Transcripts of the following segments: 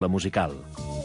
La musical.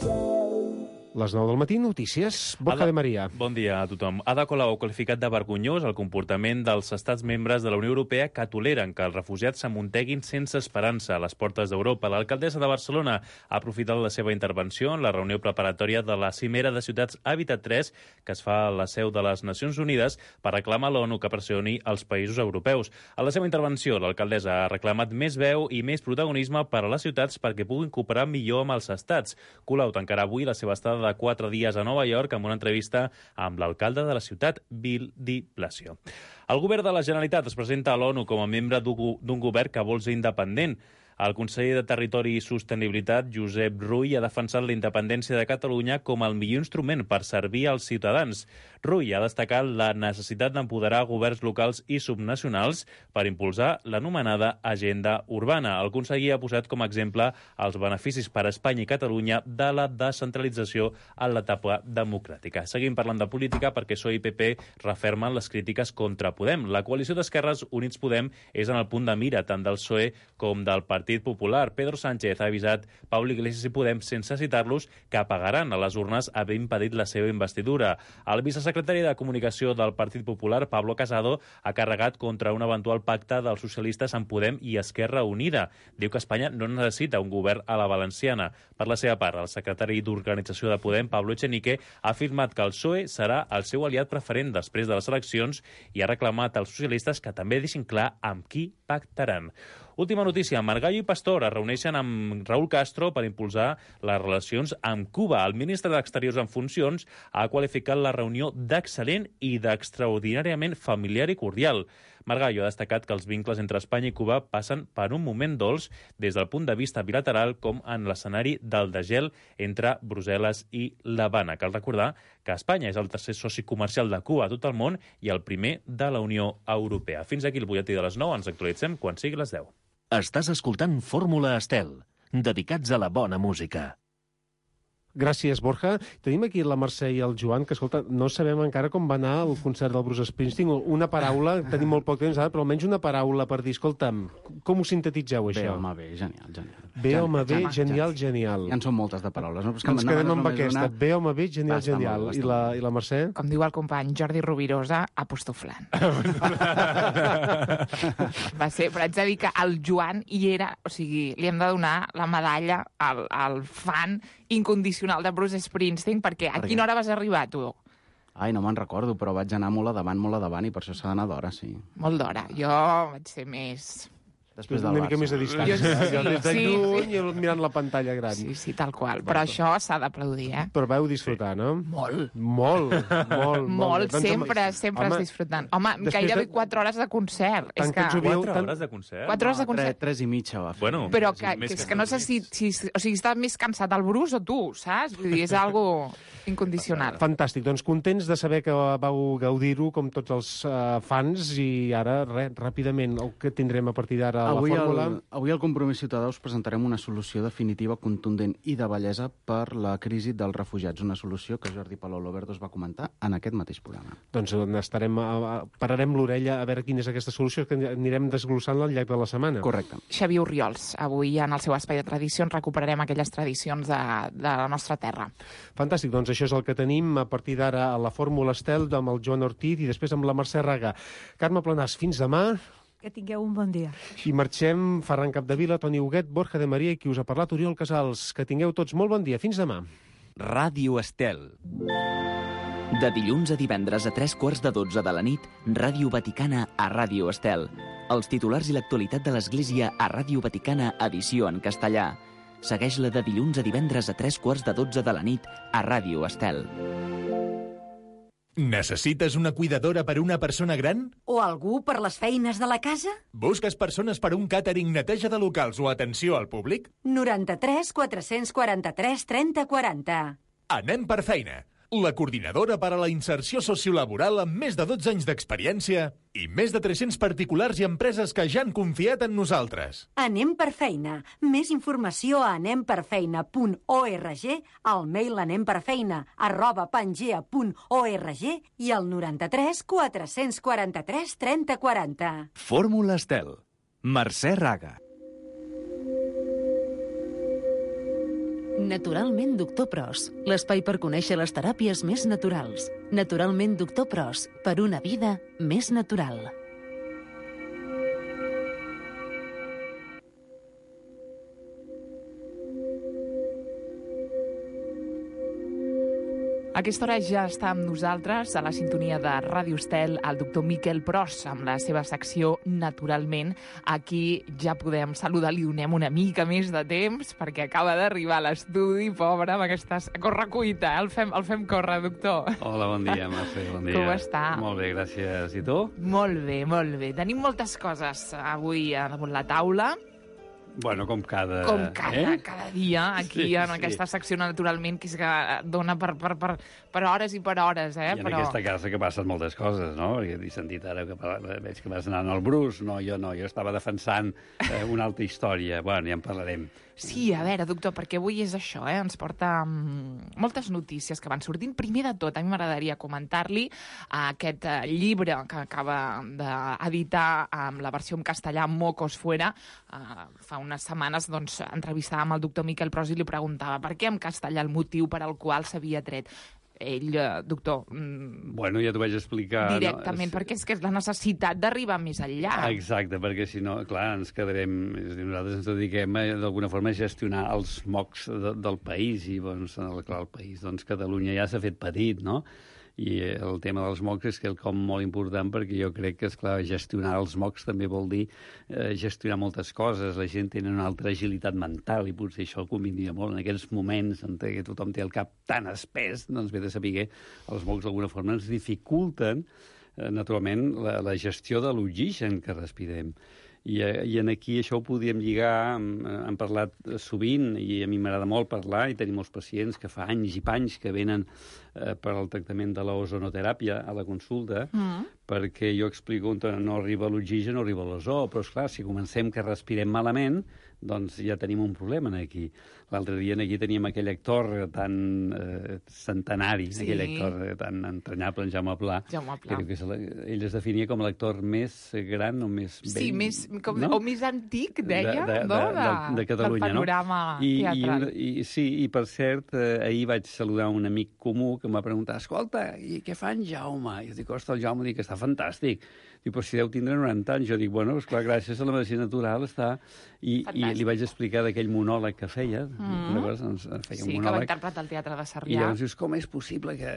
Les 9 del matí, notícies. Borja de Maria. Bon dia a tothom. Ada Colau ha qualificat de vergonyós el comportament dels estats membres de la Unió Europea que toleren que els refugiats s'amunteguin sense esperança a les portes d'Europa. L'alcaldessa de Barcelona ha aprofitat la seva intervenció en la reunió preparatòria de la cimera de ciutats Hàbitat 3, que es fa a la seu de les Nacions Unides, per reclamar a l'ONU que pressioni els països europeus. A la seva intervenció, l'alcaldessa ha reclamat més veu i més protagonisme per a les ciutats perquè puguin cooperar millor amb els estats. Colau tancarà avui la seva estada de 4 dies a Nova York amb una entrevista amb l'alcalde de la ciutat, Bill de Blasio. El govern de la Generalitat es presenta a l'ONU com a membre d'un govern que vol ser independent. El conseller de Territori i Sostenibilitat, Josep Rull, ha defensat la independència de Catalunya com el millor instrument per servir als ciutadans. Rull ha destacat la necessitat d'empoderar governs locals i subnacionals per impulsar l'anomenada agenda urbana. El conseller ha posat com a exemple els beneficis per a Espanya i Catalunya de la descentralització en l'etapa democràtica. Seguim parlant de política perquè PSOE i PP refermen les crítiques contra Podem. La coalició d'Esquerres Units Podem és en el punt de mira tant del PSOE com del Partit Popular. Pedro Sánchez ha avisat Pablo Iglesias i Podem, sense citar-los, que pagaran a les urnes haver impedit la seva investidura. El vicesecretari de Comunicació del Partit Popular, Pablo Casado, ha carregat contra un eventual pacte dels socialistes amb Podem i Esquerra Unida. Diu que Espanya no necessita un govern a la valenciana. Per la seva part, el secretari d'Organització de Podem, Pablo Echenique, ha afirmat que el PSOE serà el seu aliat preferent després de les eleccions i ha reclamat als socialistes que també deixin clar amb qui pactaran. Última notícia, Margallo i Pastor es reuneixen amb Raúl Castro per impulsar les relacions amb Cuba. El ministre d'Exteriors en funcions ha qualificat la reunió d'excel·lent i d'extraordinàriament familiar i cordial. Margallo ha destacat que els vincles entre Espanya i Cuba passen per un moment dolç des del punt de vista bilateral com en l'escenari del degel entre Brussel·les i l'Havana. Cal recordar que Espanya és el tercer soci comercial de Cuba a tot el món i el primer de la Unió Europea. Fins aquí el butlletí de les 9. Ens actualitzem quan sigui les 10. Estàs escoltant Fórmula Estel, dedicats a la bona música. Gràcies, Borja. Tenim aquí la Mercè i el Joan, que, escolta, no sabem encara com va anar el concert del Bruce Springsteen. Una paraula, tenim molt poc temps ara, però almenys una paraula per dir, escolta'm, com ho sintetitzeu, això? Bé, home, bé, genial, genial. Bé, home, bé, genial, genial. Ja en són moltes de paraules, no? Ens quedem amb aquesta. Bé, home, bé, genial, genial. I la Mercè? Com diu el company Jordi Rovirosa, apostoflant. Va ser, però haig de dir que el Joan hi era, o sigui, li hem de donar la medalla al fan incondicional de Bruce Springsteen, perquè a quina hora vas arribar, tu? Ai, no me'n recordo, però vaig anar molt a davant, i per això s'ha d'anar d'hora, sí. Molt d'hora. Jo vaig ser més... Després del Barça. Una mica més a distància. Des de lluny i mirant la pantalla gran. Sí, tal qual. Però això s'ha d'aplaudir, eh? Però vau disfrutar, no? Molt. Molt, sempre has disfrutant. Home, gairebé 4 hores de concert. 4 hores de concert? 4 hores de concert. 3 i mitja va fer. Bueno, però és que no sé si... O sigui, està més cansat el Bruce o tu, saps? Vull dir, és algo incondicional. Fantàstic. Doncs contents de saber que vau gaudir-ho, com tots els fans, i ara, ràpidament, el que tindrem a partir d'ara a la fórmula... Avui al Compromís Ciutadà us presentarem una solució definitiva, contundent i de bellesa per la crisi dels refugiats. Una solució que Jordi Palol Loberto es va comentar en aquest mateix programa. Doncs pararem l'orella a veure quina és aquesta solució, que anirem desglossant-la al llarg de la setmana. Correcte. Xavier Oriols, avui en el seu espai de tradicions recuperarem aquelles tradicions de la nostra terra. Fantàstic, doncs això és el que tenim a partir d'ara a la Fórmula Estel amb el Joan Ortiz i després amb la Mercè Raga. Carme Planàs, fins demà. Que tingueu un bon dia. I marxem Ferran Capdevila, Toni Huguet, Borja de Maria i qui us ha parlat, Oriol Casals. Que tingueu tots molt bon dia. Fins demà. Ràdio Estel. De dilluns a divendres a 11:45 de la nit, Ràdio Vaticana a Ràdio Estel. Els titulars i l'actualitat de l'Església a Ràdio Vaticana, edició en castellà. Segueix-la de dilluns a divendres a 11:45 de la nit a Ràdio Estel. Necessites una cuidadora per una persona gran? O algú per les feines de la casa? Busques persones per un càtering, neteja de locals o atenció al públic? 93 443 30 40. Anem per feina. La coordinadora per a la inserció sociolaboral amb més de 12 anys d'experiència i més de 300 particulars i empreses que ja han confiat en nosaltres. Anem per feina. Més informació a anemperfeina.org, al mail anemperfeina@pangea.org i al 93 443 30 40. Fórmula Estel. Mercè Raga. Naturalment Doctor Pros, l'espai per conèixer les teràpies més naturals. Naturalment Doctor Pros, per una vida més natural. A aquesta hora ja està amb nosaltres, a la sintonia de Ràdio Estel, el doctor Miquel Pros, amb la seva secció Naturalment. Aquí ja podem saludar, li donem una mica més de temps, perquè acaba d'arribar a l'estudi, pobre, amb aquesta correcuita. El fem córrer, doctor. Hola, bon dia, Mercè, bon dia. Com està? Molt bé, gràcies. I tu? Molt bé, molt bé. Tenim moltes coses avui damunt la taula. Bueno, com cada dia, aquí, en aquesta secció Naturalment, que és que dona per hores i per hores, I en aquesta casa que passen moltes coses, no? Perquè he sentit ara que veig que vas anant al Bruce. No, jo estava defensant una altra història. Bueno, ja en parlarem. Sí, a veure, doctor, perquè avui és això, ens porta moltes notícies que van sortint. Primer de tot, a mi m'agradaria comentar-li aquest llibre que acaba d'editar amb la versió en castellà Mocos Fuera. Fa unes setmanes entrevistàvem el doctor Miquel Pros i li preguntava per què en castellà el motiu per al qual s'havia tret. Ell, doctor... Bueno, ja t'ho vaig explicar. Directament, perquè és que és la necessitat d'arribar més enllà. Exacte, perquè si no, clar, ens quedarem... Nosaltres ens dediquem d'alguna forma a gestionar els mocs del país, i doncs, clar, el país, doncs Catalunya ja s'ha fet petit, no? I el tema dels mocs és quelcom molt important, perquè jo crec que, esclar, gestionar els mocs també vol dir gestionar moltes coses. La gent té una altra agilitat mental i potser això convindria molt en aquells moments en què tothom té el cap tan espès. Doncs ve de saber que els mocs d'alguna forma ens dificulten naturalment la gestió de l'oxigen que respirem. I aquí això ho podíem lligar, hem parlat sovint, i a mi m'agrada molt parlar, i tenim molts pacients que fa anys i panys que venen per al tractament de l'ozonoteràpia a la consulta, perquè jo explico on no arriba l'oxigen, no arriba l'ozó, però esclar, si comencem que respirem malament, doncs ja tenim un problema aquí. L'altre dia aquí teníem aquell actor tan centenari, aquell actor tan entranyable, en Jaume Pla, que ell es definia com l'actor més gran o més vell... Sí, o més antic, deia, de Catalunya, del panorama teatral. I per cert, ahir vaig saludar un amic comú que em va preguntar, escolta, i què fa en Jaume? I jo dic, ostres, el Jaume, dic, està fantàstic. Diu, però si deu tindre 90 anys. Jo dic, bueno, esclar, gràcies a la medicina natural està... I li vaig explicar d'aquell monòleg que feia. Llavors, feia un monòleg. Que va interpretar al Teatre de Sarrià. I llavors dius, com és possible que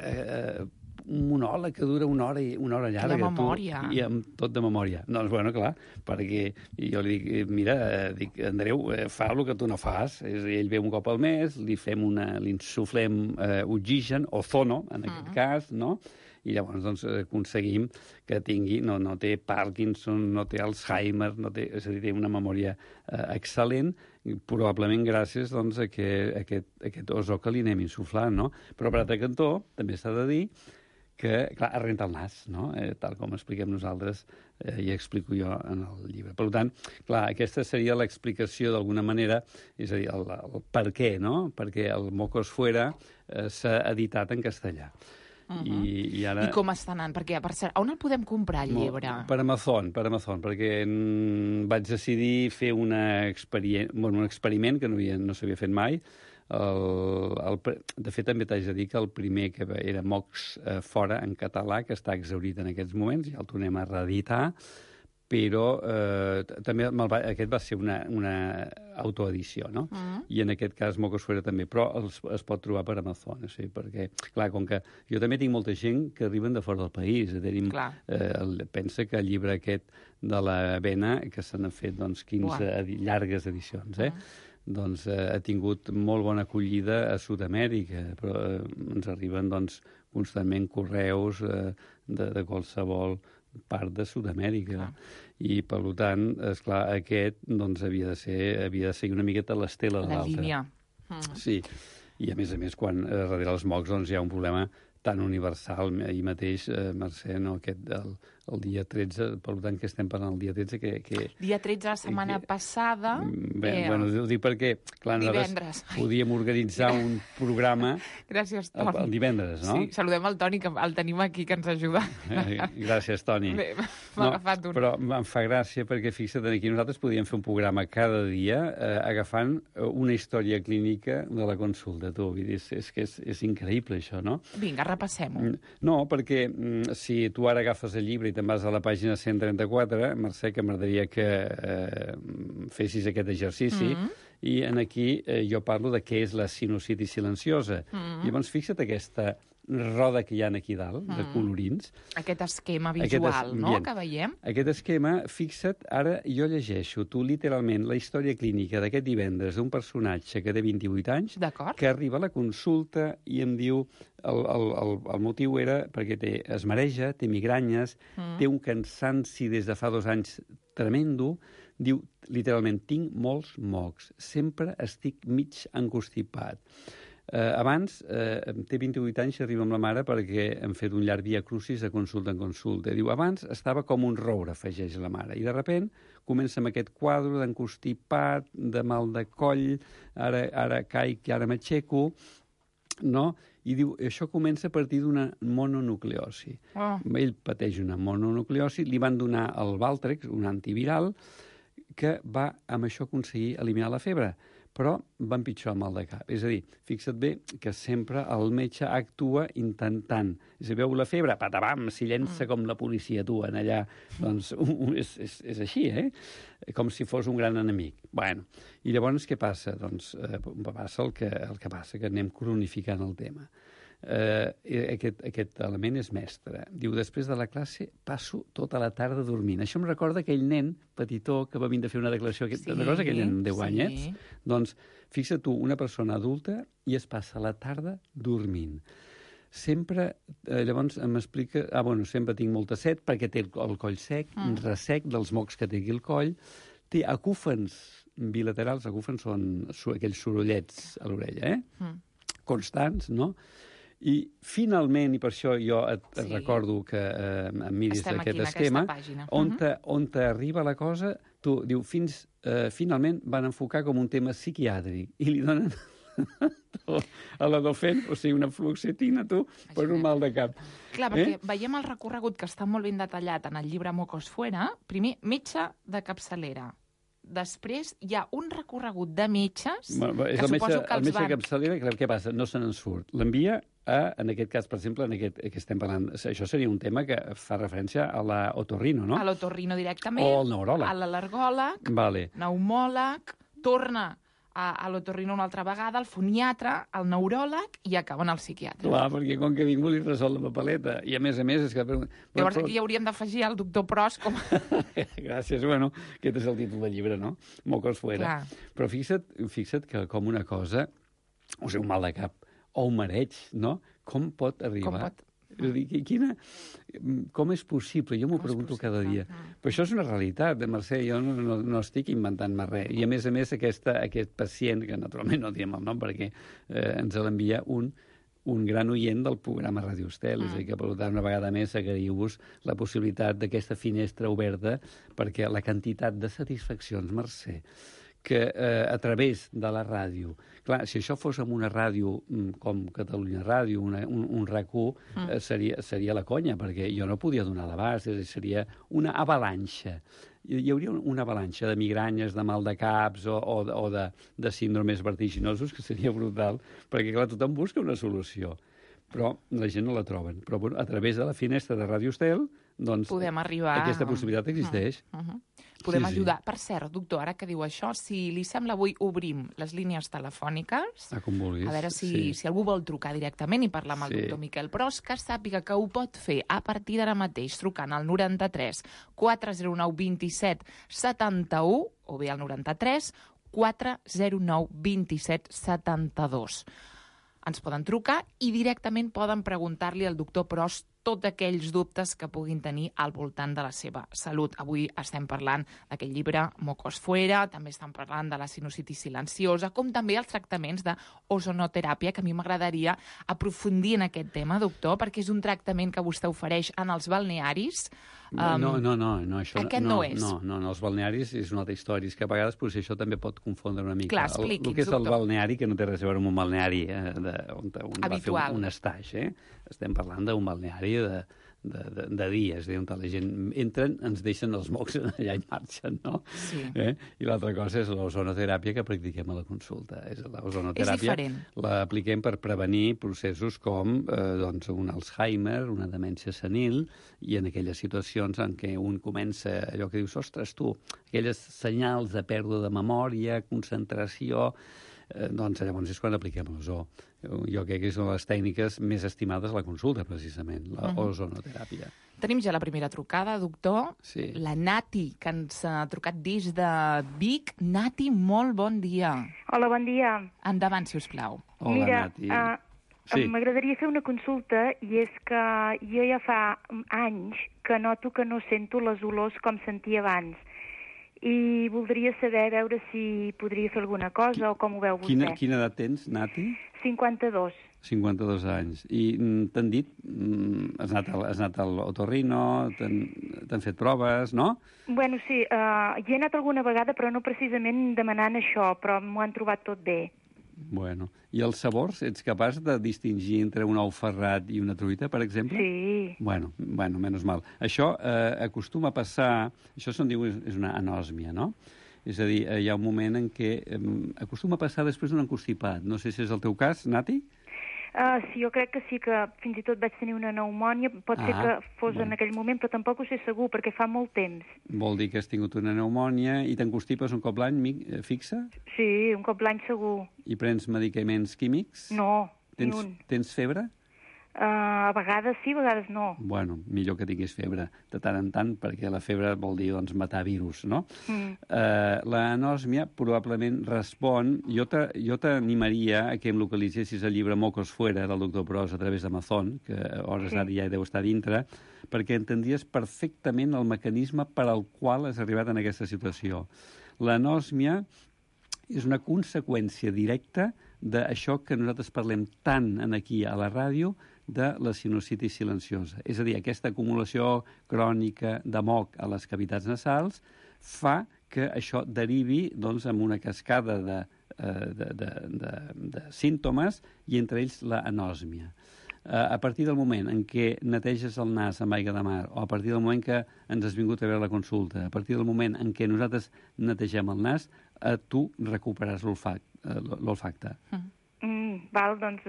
un monòleg que dura una hora llarga... De memòria. I amb tot de memòria. Doncs, bueno, clar, perquè jo li dic, mira, Andreu, fa el que tu no fas. Ell ve un cop al mes, li insuflem oxigen, ozono, en aquest cas, no?, i llavors doncs, aconseguim que tingui, no té Parkinson, no té Alzheimer, és a dir, té una memòria excel·lent, probablement gràcies doncs, a aquest ozó que li anem insuflant, no? Però per altre cantó, també s'ha de dir que, clar, es renta el nas, no? Tal com expliquem nosaltres i explico jo en el llibre. Per tant, clar, aquesta seria l'explicació d'alguna manera, és a dir, el per què, no? Perquè el Mocos Fuera s'ha editat en castellà. I com està anant? Perquè, per cert, on el podem comprar, el llibre? Per Amazon, perquè vaig decidir fer un experiment que no s'havia fet mai. De fet, també t'haig de dir que el primer que era Mocs Fora en català, que està exhaurit en aquests moments, ja el tornem a reeditar, però també aquest va ser una autoedició, no? I en aquest cas Mocos Fuera també, però es pot trobar per Amazon, perquè, clar, com que jo també tinc molta gent que arriben de fora del país, pensa que el llibre aquest de la Vena, que se n'han fet 15 llargues edicions, doncs ha tingut molt bona acollida a Sud-amèrica, però ens arriben constantment correus de qualsevol part de Sud-amèrica. I, per tant, esclar, aquest havia de ser una miqueta l'estela de l'altre. La línia. Sí, i a més, quan darrere els mocs hi ha un problema tan universal. Ahir mateix, Mercè, el el dia 13, per tant, que estem parlant el dia 13, Dia 13, la setmana passada... Bueno, ho dic perquè, clar, divendres. Nosaltres podíem organitzar un programa... Gràcies, Toni. El divendres, no? Sí, saludem el Toni, que el tenim aquí, que ens ajuda. Gràcies, Toni. Bé, m'ha agafat un. Però em fa gràcia perquè, fixa't, aquí nosaltres podíem fer un programa cada dia agafant una història clínica de la consulta. Tu, vull dir, és que és increïble, això, no? Vinga, repassem-ho. No, perquè si tu ara agafes el llibre i te'n vas a la pàgina 134, Mercè, que m'agradaria que fessis aquest exercici, i aquí jo parlo de què és la sinusitis silenciosa. Llavors, fixa't aquesta roda que hi ha aquí dalt, de colorins. Aquest esquema visual, no?, que veiem. Aquest esquema, fixa't, ara jo llegeixo tu literalment la història clínica d'aquest divendres d'un personatge que té 28 anys, que arriba a la consulta i em diu... El motiu era perquè es mareja, té migranyes, té un cansanci des de fa 2 anys tremendo, diu, literalment, tinc molts mocs, sempre estic mig encostipat. Abans, té 28 anys, arriba amb la mare perquè hem fet un llarg via crucis de consulta en consulta. Diu, abans estava com un roure, afegeix la mare, i de sobte comença amb aquest quadre d'encostipat, de mal de coll, ara caic i ara m'aixeco, no? I diu, això comença a partir d'una mononucleosi. Ell pateix una mononucleosi, li van donar el Valtrex, un antiviral, que va amb això aconseguir eliminar la febre, però va empitjorar el mal de cap. És a dir, fixa't bé que sempre el metge actua intentant. Si veu la febre, patabam, s'hi llença com la policia, tu, en allà. Doncs és així, com si fos un gran enemic. Bueno, i llavors què passa? Doncs passa el que passa, que anem cronificant el tema. Aquest element és mestre. Diu, després de la classe passo tota la tarda dormint. Això em recorda aquell nen petitó que va vindre a fer una declaració. Recordes aquell nen de 10 anyets? Doncs fixa't tu, una persona adulta i es passa la tarda dormint. Sempre, llavors m'explica... sempre tinc molta set perquè té el coll sec, ressec dels mocs que té aquí el coll, té acúfens bilaterals, acúfens són aquells sorollets a l'orella, constants, no? I finalment, i per això jo et recordo que em miris d'aquest esquema, on arriba la cosa, tu diu, finalment van enfocar com un tema psiquiàtric i li donen a l'Adofen, o sigui, una fluoxetina, tu, per un mal de cap. Clar, perquè veiem el recorregut que està molt ben detallat en el llibre Mocos Fuera. Primer, metge de capçalera. Després hi ha un recorregut de metges que suposo que els van... El metge de capçalera, què passa? No se n'en surt. L'envia en aquest cas, per exemple, en aquest que estem parlant, això seria un tema que fa referència a l'otorrino, no? A l'otorrino directament. O al neuròleg. A l'al·lergòleg, pneumòleg, torna a l'otorrino una altra vegada, al foniatre, al neuròleg i acaben al psiquiatre. Clar, perquè com que ningú li resol la papeleta. I a més, és que... Llavors aquí hauríem d'afegir el doctor Pros com... Gràcies, bueno, aquest és el títol del llibre, no? Mocos Fuera. Però fixa't que com una cosa, o sigui, un mal de cap, o un mareig, no? Com pot arribar... Com és possible? Jo m'ho pregunto cada dia. Però això és una realitat, Mercè, jo no estic inventant mai res. I a més, aquest pacient, que naturalment no diem el nom perquè ens l'envia un gran oient del programa Ràdio Estel, és a dir, que per tant una vegada més agraïu-vos la possibilitat d'aquesta finestra oberta perquè la quantitat de satisfaccions, Mercè, que a través de la ràdio... Clar, si això fos amb una ràdio com Catalunya Ràdio, un RAC1, seria la conya, perquè jo no podia donar l'abast, seria una avalanxa. Hi hauria una avalanxa de migranyes, de mal de caps o de síndromes vertiginosos, que seria brutal, perquè, clar, tothom busca una solució, però la gent no la troben. Però a través de la finestra de Ràdio Estel, doncs, podem arribar... aquesta possibilitat existeix. Podem ajudar. Per cert, doctor, ara que diu això, si li sembla, avui obrim les línies telefòniques. Com vulguis. A veure si algú vol trucar directament i parlar amb el doctor Miquel Pros, que sàpiga que ho pot fer a partir d'ara mateix trucant al 93 409 27 71 o bé al 93 409 27 72. Ens poden trucar i directament poden preguntar-li al doctor Pros tots aquells dubtes que puguin tenir al voltant de la seva salut. Avui estem parlant d'aquest llibre Mocos Fuera, també estem parlant de la sinusitis silenciosa, com també els tractaments d'ozonoteràpia, que a mi m'agradaria aprofundir en aquest tema, doctor, perquè és un tractament que vostè ofereix en els balnearis No, això aquest no és. No, els balnearis és una altra història, és que a vegades potser això també pot confondre una mica. Clar, expliqui'ns, el que és el doctor. balneari, que no té res a veure amb un balneari on va fer Habitual. un estatge, estem parlant d'un balneari de dies, on la gent entren, ens deixen els mocs allà i marxen, no? Sí. I l'altra cosa és l'ozonoteràpia que practiquem a la consulta. L'ozonoteràpia l'apliquem per prevenir processos com un Alzheimer, una demència senil, i en aquelles situacions en què un comença allò que dius, ostres, tu, aquelles senyals de pèrdua de memòria, concentració, doncs llavors és quan apliquem l'ozó. Jo crec que és una de les tècniques més estimades a la consulta, precisament, l'ozonoteràpia. Tenim ja la primera trucada, doctor. Sí. La Nati, que ens ha trucat des de Vic. Nati, molt bon dia. Hola, bon dia. Endavant, si us plau. Hola, Mira, Nati. m'agradaria fer una consulta, i és que jo ja fa anys que noto que no sento les olors com sentia abans. I voldria saber, veure si podria fer alguna cosa o com ho veu vostè. Quina edat tens, Nati? 52. 52 anys. I t'han dit, has anat al otorrino, t'han fet proves, no? Bueno, sí, hi he anat alguna vegada, però no precisament demanant això, però m'ho han trobat tot bé. Bueno. I els sabors, ets capaç de distingir entre un ou ferrat i una truita, per exemple? Sí. Bueno, menys mal. Això acostuma a passar, això se'n diu és una anòsmia, no? És a dir, hi ha un moment en què acostuma a passar després d'un encostipat. No sé si és el teu cas, Nati? Sí, jo crec que sí, que fins i tot vaig tenir una pneumònia. Pot ser que fos en aquell moment, però tampoc ho sé segur, perquè fa molt temps. Vol dir que has tingut una pneumònia i t'encostipes un cop l'any fixa? Sí, un cop l'any segur. I prens medicaments químics? No, ni un. Tens febre? A vegades sí, a vegades no. Bueno, millor que tinguis febre de tant en tant, perquè la febre vol dir matar virus, no? L'anòsmia probablement respon... Jo t'animaria a que em localitzessis el llibre Mocos Fuera, del doctor Pros, a través d'Amazon, que a hores d'ara ja deu estar dintre, perquè entendries perfectament el mecanisme per al qual has arribat en aquesta situació. L'anòsmia és una conseqüència directa d'això que nosaltres parlem tant aquí a la ràdio, de la sinusitis silenciosa. És a dir, aquesta acumulació crònica de moc a les cavitats nasals fa que això derivi en una cascada de símptomes i entre ells l'anòsmia. A partir del moment en què neteges el nas amb aigua de mar, o a partir del moment que ens has vingut a veure la consulta, a partir del moment en què nosaltres netegem el nas, tu recuperaràs l'olfacte. Val, doncs...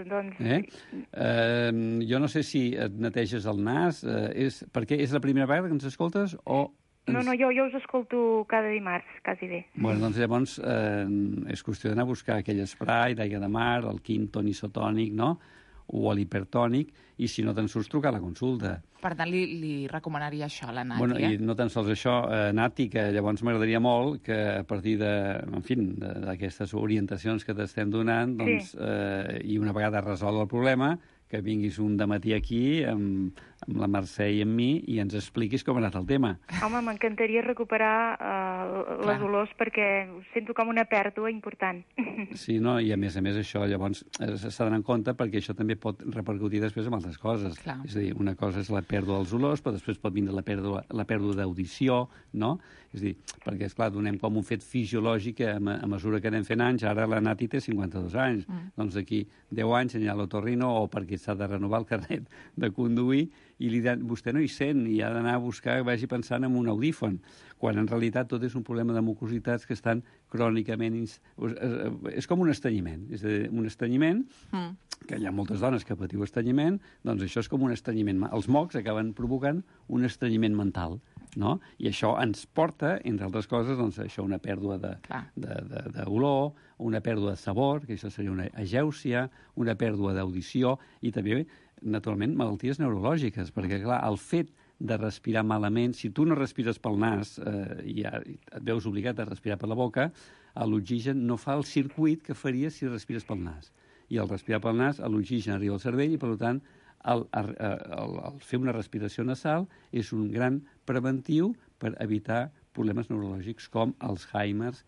Jo no sé si et neteges el nas, perquè és la primera vegada que ens escoltes o... No, jo us escolto cada dimarts, quasi bé. Bueno, doncs llavors és qüestió d'anar a buscar aquell spray d'aigua de mar, el quinton isotònic, no?, o l'hipertònic, i si no te'n surts, trucar a la consulta. Per tant, li recomanaria això a la Nati, Bueno, i no tan sols això, Nati, que llavors m'agradaria molt que a partir d'aquestes orientacions que t'estem donant, doncs, i una vegada resolt el problema, que vinguis un dematí aquí amb la Mercè i amb mi i ens expliquis com ha anat el tema. Home, m'encantaria recuperar les olors perquè sento com una pèrdua important. Sí, no? I a més això llavors s'ha d'anar en compte perquè això també pot repercutir després en altres coses. Clar. És a dir, una cosa és la pèrdua dels olors, però després pot vindre la pèrdua d'audició, no? És a dir, perquè, esclar, donem com un fet fisiològic que a mesura que anem fent anys, ara la Nati té 52 anys, doncs d'aquí 10 anys anirà a l'otorrino o perquè s'ha de renovar el carnet de conduir i vostè no hi sent i ha d'anar a buscar, vagi pensant en un audífon, quan en realitat tot és un problema de mucositats que estan crònicament... És com un estrenyiment. És a dir, un estrenyiment, que hi ha moltes dones que patiu estrenyiment, doncs això és com un estrenyiment. Els mocs acaben provocant un estrenyiment mental, no? I això ens porta, entre altres coses, doncs, això, una pèrdua d'olor, una pèrdua de sabor, que això seria una agèusia, una pèrdua d'audició i també, naturalment, malalties neurològiques, perquè, clar, el fet de respirar malament, si tu no respires pel nas i et veus obligat a respirar per la boca, l'oxigen no fa el circuit que faria si respires pel nas. I al respirar pel nas, l'oxigen arriba al cervell i, per tant, el fer una respiració nasal és un gran preventiu per evitar problemes neurològics com Alzheimer,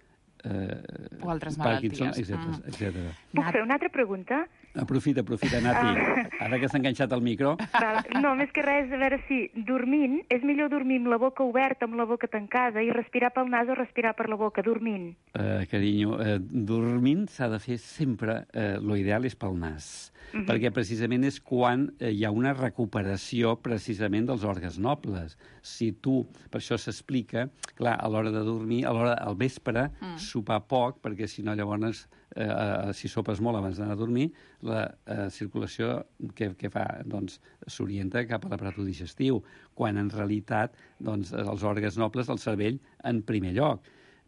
o altres Parkinson, malalties. etc. Puc fer una altra pregunta? Aprofita, Nati. Ara que s'ha enganxat el micro... No, més que res, a veure si dormint, és millor dormir amb la boca oberta, amb la boca tancada, i respirar pel nas o respirar per la boca, dormint? Carinyo, dormint s'ha de fer sempre, lo ideal és pel nas, perquè precisament és quan hi ha una recuperació precisament dels òrgans nobles. Si tu, per això s'explica, clar, a l'hora de dormir, al vespre, sopar poc, perquè si no llavors, si sopes molt abans d'anar a dormir, la circulació que fa, doncs, s'orienta cap a l'aparat digestiu, quan en realitat, doncs, els òrgans nobles del cervell en primer lloc.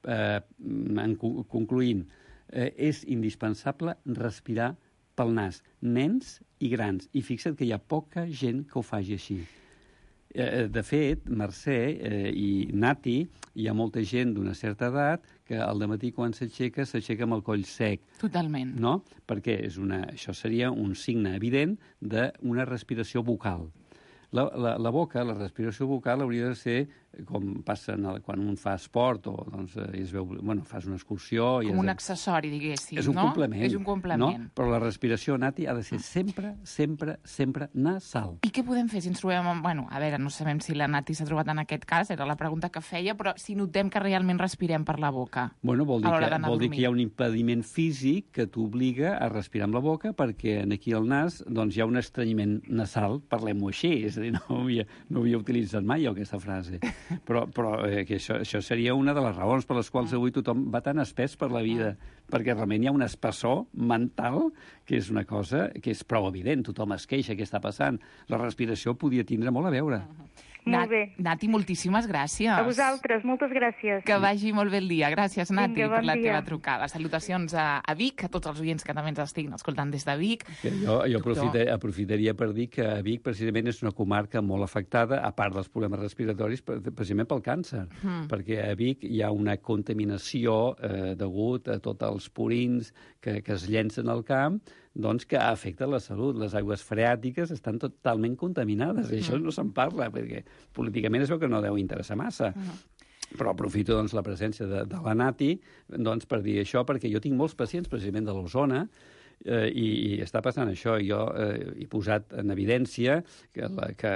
Concloent, és indispensable respirar pel nas, nens i grans, i fixa't que hi ha poca gent que ho faci així. De fet, Mercè i Nati, hi ha molta gent d'una certa edat que al dematí quan s'aixeca amb el coll sec. Totalment. No? Perquè això seria un signe evident d'una respiració bucal. La boca, la respiració bucal, hauria de ser com passa quan un fa esport o doncs, fas una excursió... Com un accessori, diguéssim, no? És un complement. És un complement. No? Però la respiració, Nati, ha de ser sempre nasal. I què podem fer si ens trobem amb... Bueno, a veure, no sabem si la Nati s'ha trobat en aquest cas, era la pregunta que feia, però si notem que realment respirem per la boca. Bueno, vol dir que hi ha un impediment físic que t'obliga a respirar amb la boca perquè aquí al nas doncs, hi ha un estrenyiment nasal, parlem-ho així, és a dir, no havia utilitzat mai aquesta frase. Però que això seria una de les raons per les quals avui tothom va tan espès per la vida, perquè realment hi ha un espessor mental que és una cosa que és prou evident, tothom es queixa què està passant. La respiració podia tindre molt a veure. Molt bé. Nati, moltíssimes gràcies. A vosaltres, moltes gràcies. Que vagi molt bé el dia. Gràcies, Nati, Vinga, per la teva dia. trucada. Salutacions a Vic, a tots els oients que també ens estiguin escoltant des de Vic. Jo aprofitaria per dir que a Vic precisament és una comarca molt afectada, a part dels problemes respiratoris, precisament pel càncer, perquè a Vic hi ha una contaminació degut a tots els purins que es llencen al camp, doncs que afecta la salut. Les aigües freàtiques estan totalment contaminades, i això no se'n parla, perquè políticament es veu que no deu interessar massa. Però aprofito doncs, la presència de la Nati doncs, per dir això, perquè jo tinc molts pacients precisament de l'Osona, i està passant això. Jo he posat en evidència que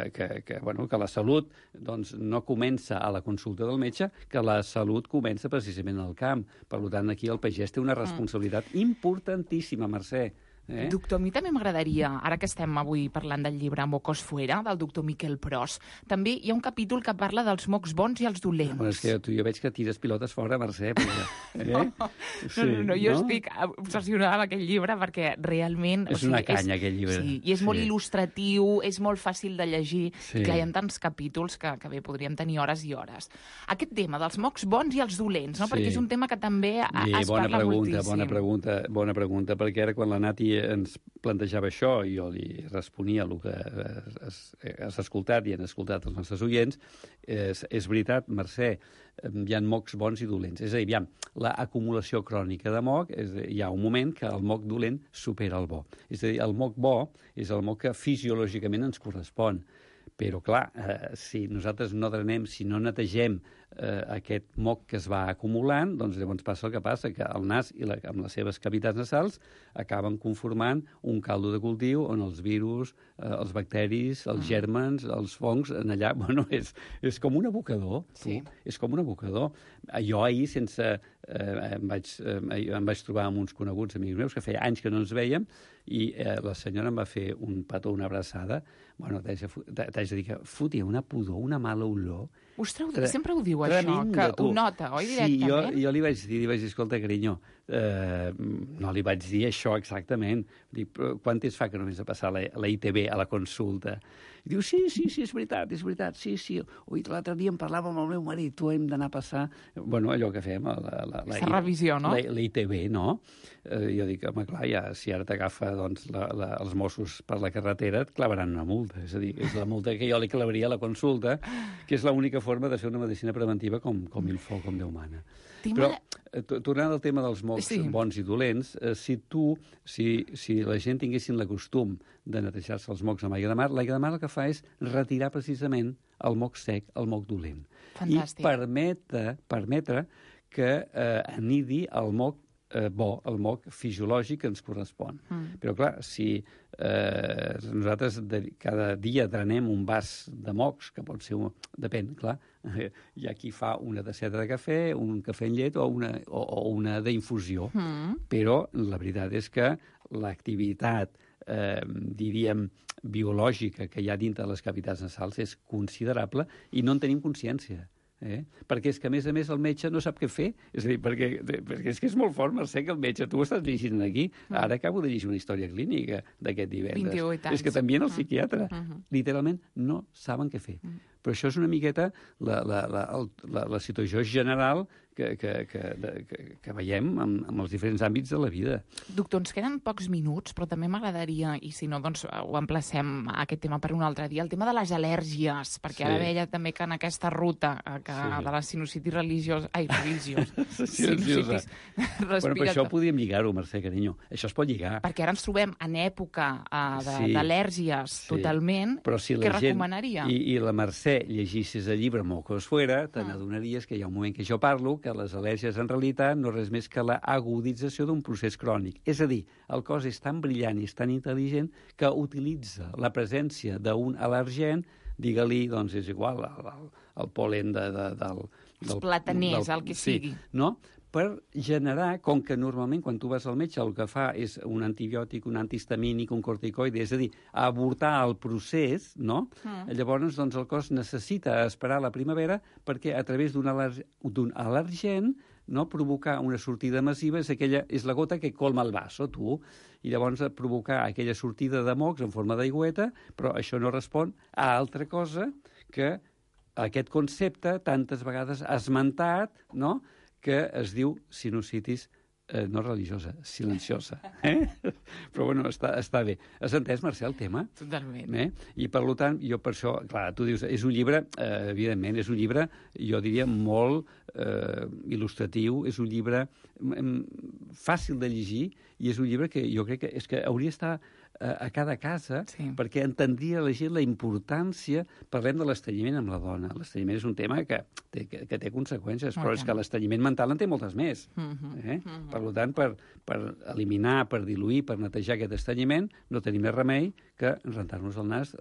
la salut doncs, no comença a la consulta del metge, que la salut comença precisament al camp. Per tant, aquí el pagès té una responsabilitat importantíssima, Mercè. Doctor, a mi també m'agradaria, ara que estem avui parlant del llibre Mocos Fuera, del doctor Miquel Pros, també hi ha un capítol que parla dels mocs bons i els dolents. Bueno, és que jo veig que tires pilotes fora, Mercè. No, jo estic obsessionada amb aquell llibre perquè realment... És una canya, aquell llibre. Sí, i és molt il·lustratiu, és molt fàcil de llegir, i que hi ha tants capítols que bé, podríem tenir hores i hores. Aquest tema dels mocs bons i els dolents, no? Perquè és un tema que també es parla moltíssim. Bona pregunta, perquè ara quan la Nati ens plantejava això i jo li responia el que has escoltat i han escoltat els nostres oients, és veritat, Mercè, hi ha mocs bons i dolents. És a dir, l'acumulació crònica de moc, hi ha un moment que el moc dolent supera el bo. És a dir, el moc bo és el moc que fisiològicament ens correspon. Però, clar, si nosaltres no drenem, si no netegem aquest moc que es va acumulant, doncs llavors passa el que passa, que el nas amb les seves cavitats nasals acaben conformant un caldo de cultiu on els virus, els bacteris, els gèrmens, els fongs, en allà, bueno, és com un abocador. Sí. És com un abocador. Jo ahir em vaig trobar amb uns coneguts amics meus que feia anys que no ens vèiem i la senyora em va fer un petó, una abraçada. Bueno, t'haig de dir que fotia una pudor, una mala olor. Ostres, sempre ho diu això, que ho nota, oi, directament? Sí, jo li vaig dir, escolta, carinyo, no li vaig dir això exactament. Dic, quant temps fa que només ha passat la ITB a la consulta? I diu, sí, és veritat, sí. Ui, l'altre dia em parlava amb el meu marit, tu hem d'anar a passar... Bueno, allò que fem, aquesta revisió, no? La ITB, no? Jo dic, home, clar, ja, si ara t'agafa doncs, els Mossos per la carretera, et clavaran una multa. És a dir, és la multa que jo li clavaria a la consulta, que és l'única forma de fer una medicina preventiva com il faut, com Déu mana. Però, tornant al tema dels mocs bons i dolents, si la gent tinguessin el costum de netejar-se els mocs amb aigua de mar, l'aigua de mar el que fa és retirar precisament el moc sec, el moc dolent. Fantàstic. I permetre que anidi el moc bo, el moc fisiològic que ens correspon. Però, clar, si nosaltres cada dia drenem un vas de mocs, que pot ser, depèn, clar, hi ha qui fa una tasseta de cafè, un cafè en llet o una d'infusió. Però la veritat és que l'activitat, diríem, biològica que hi ha dintre de les cavitats nasals és considerable i no en tenim consciència. Perquè és que, a més, el metge no sap què fer. És a dir, perquè és que és molt fort, Mercè, que el metge... Tu ho estàs llegint aquí. Ara acabo de llegir una història clínica d'aquest divendres. 28 anys. És que també el psiquiatre. Literalment no saben què fer. Però això és una miqueta la situació general que veiem en els diferents àmbits de la vida. Doctor, ens queden pocs minuts, però també m'agradaria, i si no, doncs ho emplacem aquest tema per un altre dia, el tema de les al·lèrgies, perquè ara veia també que en aquesta ruta de la sinusitis silenciosa. Bueno, però això podríem lligar-ho, Mercè, carinyo. Això es pot lligar. Perquè ara ens trobem en època d'al·lèrgies totalment. Però si què recomanaria? I la Mercè llegissis el llibre Mocos Fuera, te n'adonaries que hi ha un moment que jo parlo que les al·lèrgies en realitat no és res més que l'agudització d'un procés crònic. És a dir, el cos és tan brillant i és tan intel·ligent que utilitza la presència d'un al·lergen, digue-li, doncs és igual, el pol·len els plataners, el que sigui. No? Per generar, com que normalment quan tu vas al metge el que fa és un antibiòtic, un antihistamínic, un corticoide, és a dir, avortar el procés, no? Llavors, doncs, el cos necessita esperar la primavera perquè a través d'un al·lergen provocar una sortida massiva és la gota que colma el vaso, tu. I llavors provocar aquella sortida de mocs en forma d'aigüeta, però això no respon a altra cosa que aquest concepte tantes vegades esmentat, no?, que es diu sinusitis no religiosa, silenciosa. Però, bueno, està bé. Has entès, Mercè, el tema? Totalment. I, per tant, jo per això... Clar, tu dius, és un llibre, evidentment, és un llibre, jo diria, molt il·lustratiu, és un llibre fàcil de llegir i és un llibre que jo crec que hauria d'estar a cada casa perquè entendria la gent la importància. Parlem de l'estrenyiment amb la dona. L'estrenyiment és un tema que té conseqüències, però és que l'estrenyiment mental en té moltes més. Per tant, per eliminar, per diluir, per netejar aquest estrenyiment, no tenim més remei que rentar-nos el nas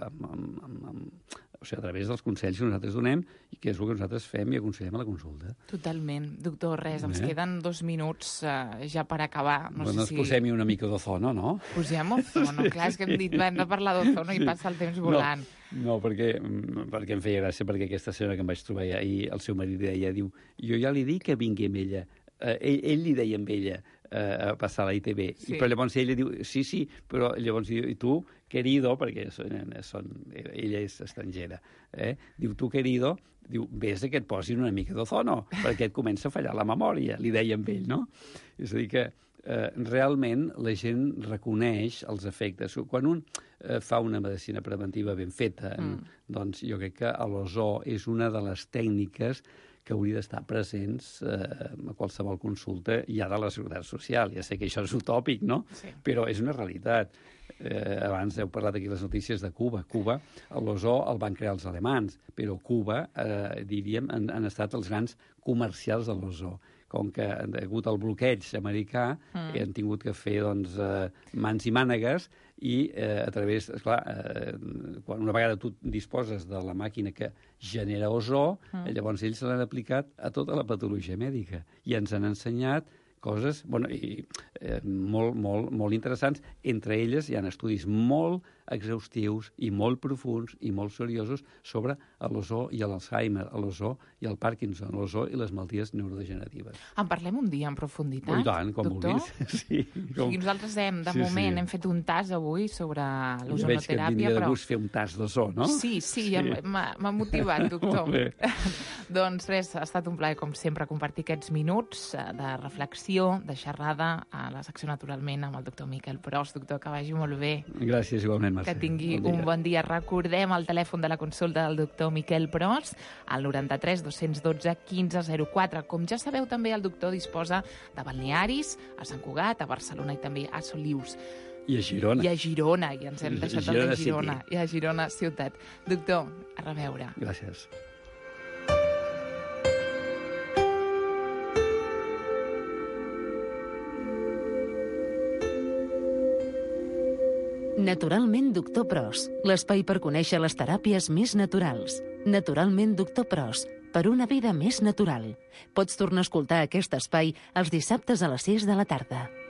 a través dels consells que nosaltres donem i que és el que nosaltres fem i aconsellem a la consulta. Totalment. Doctor, ens queden 2 minuts ja per acabar. Doncs posem-hi una mica d'ozono, no? Posem ozono. Clar, és que hem dit, hem de parlar d'ozono i passa el temps volant. No, perquè em feia gràcia, perquè aquesta senyora que em vaig trobar ahir, el seu marit deia, diu, jo ja li dic que vingui amb ella. Ell li deia amb ella a passar a la ITV. Però llavors ella diu, sí, però llavors diu, i tu, querido, perquè ella és estrangera, diu, tu, querido, diu, vés que et posin una mica d'ozono, perquè et comença a fallar la memòria, li deia amb ell, no? És a dir que realment la gent reconeix els efectes. Quan un fa una medicina preventiva ben feta, doncs jo crec que l'ozó és una de les tècniques que hauria d'estar presents a qualsevol consulta ja de la Seguretat Social. Ja sé que això és utòpic, no? Però és una realitat. Abans heu parlat aquí les notícies de Cuba. Cuba, l'ozó el van crear els alemans, però Cuba, diríem, han estat els grans comercials de l'ozó. Com que, degut al bloqueig americà, han tingut que fer mans i mànegues i a través, esclar, quan una vegada tu disposes de la màquina que genera ozó, llavors ells l'han aplicat a tota la patologia mèdica i ens han ensenyat coses molt interessants. Entre elles hi ha estudis molt exhaustius i molt profunds i molt seriosos sobre l'ozó i l'Alzheimer, l'ozó i el Parkinson, l'ozó i les malalties neurodegeneratives. En parlem un dia en profunditat, I tant, com doctor? vulguis. Sí, nosaltres de moment hem fet un tas avui sobre l'ozonoteràpia. Veig que et vindria de gust fer un tas d'ozó, no? Sí, ja m'ha motivat, doctor. Doncs res, ha estat un plaer, com sempre, compartir aquests minuts de reflexió, de xerrada a la secció Naturalment amb el doctor Miquel Pros. Doctor, que vagi molt bé. Gràcies, igualment, Mercè. Que tingui un bon dia. Recordem el telèfon de la consulta del doctor Miquel Pros, al 93 212 1504. Com ja sabeu, també el doctor disposa de balnearis a Sant Cugat, a Barcelona i també a Solius. I a Girona. I a Girona, i ens hem deixat el de Girona. I a Girona ciutat. Doctor, a reveure. Gràcies. Naturalment Doctor Pros, l'espai per conèixer les teràpies més naturals. Naturalment Doctor Pros, per una vida més natural. Pots tornar a escoltar aquest espai els dissabtes a les 6 de la tarda.